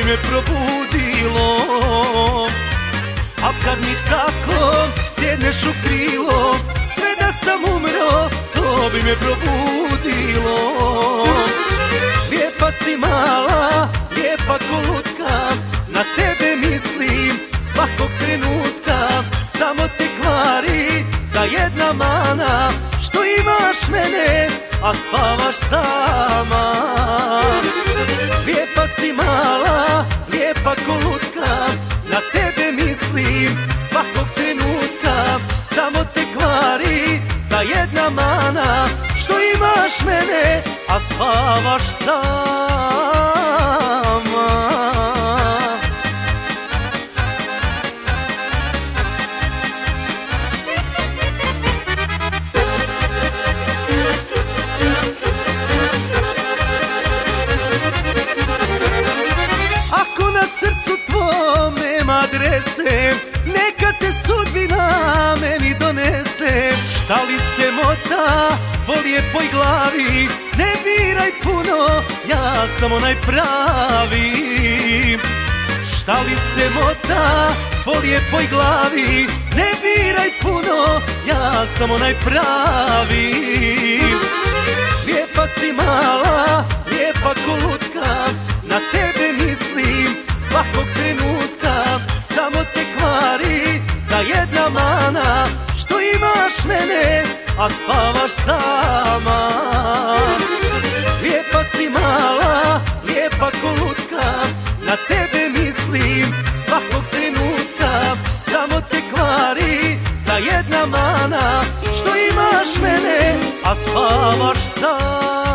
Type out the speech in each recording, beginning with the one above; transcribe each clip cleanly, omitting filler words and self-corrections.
bi me probudilo. A kad nikako sjedneš u krilo, sve da sam umro, to bi me probudilo. Lijepa si mala, lijepa ko lutka, na tebe mislim svakog trenutka. Samo te kvari ta jedna mana, što imaš mene, a spavaš sama. Lijepa si mala, lijepa ko lutka, na tebe mislim svakog trenutka. Samo te kvari ta jedna mana, što imaš mene, a spavaš sama. Ako na srcu tvom nema adrese, neka te sudbina meni donese. Šta li se mota po lijepoj glavi, ne biraj puno, ja sam onaj pravi. Šta li se mota po lijepoj glavi, ne biraj puno, ja sam onaj pravi. Lijepa si mala, lijepa ko lutka, na tebe mislim svakog trenutka. Samo te kvari ta jedna mana, što imaš mene, a spavaš sama. Lijepa si mala, lijepa ko lutka, na tebe mislim svakog trenutka. Samo te kvari ta jedna mana, što imaš mene, a spavaš sama.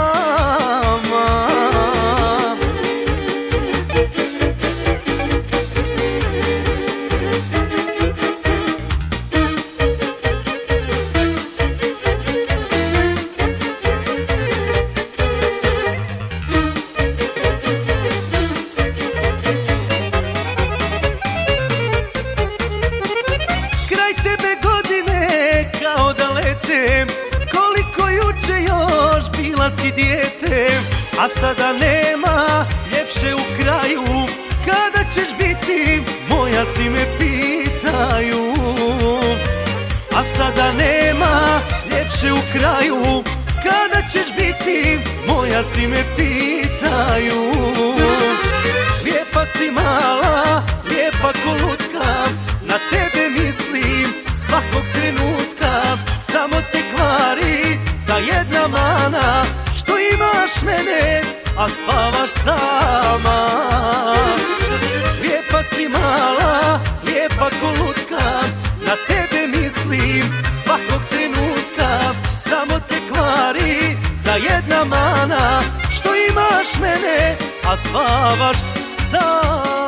Koliko juče još bila si dijete, a sada nema ljepše u kraju. Kada ćeš biti moja, si me pitaju. A sada nema ljepše u kraju, kada ćeš biti moja, si me pitaju. Lijepa si mala, lijepa ko lutka, na tebe mislim svakog trenutka. Samo te kvari ta jedna mana, što imaš mene, a spavaš sama. Lijepa si mala, lijepa ko lutka, na tebe mislim svakog trenutka. Samo te kvari ta jedna mana, što imaš mene, a spavaš sama.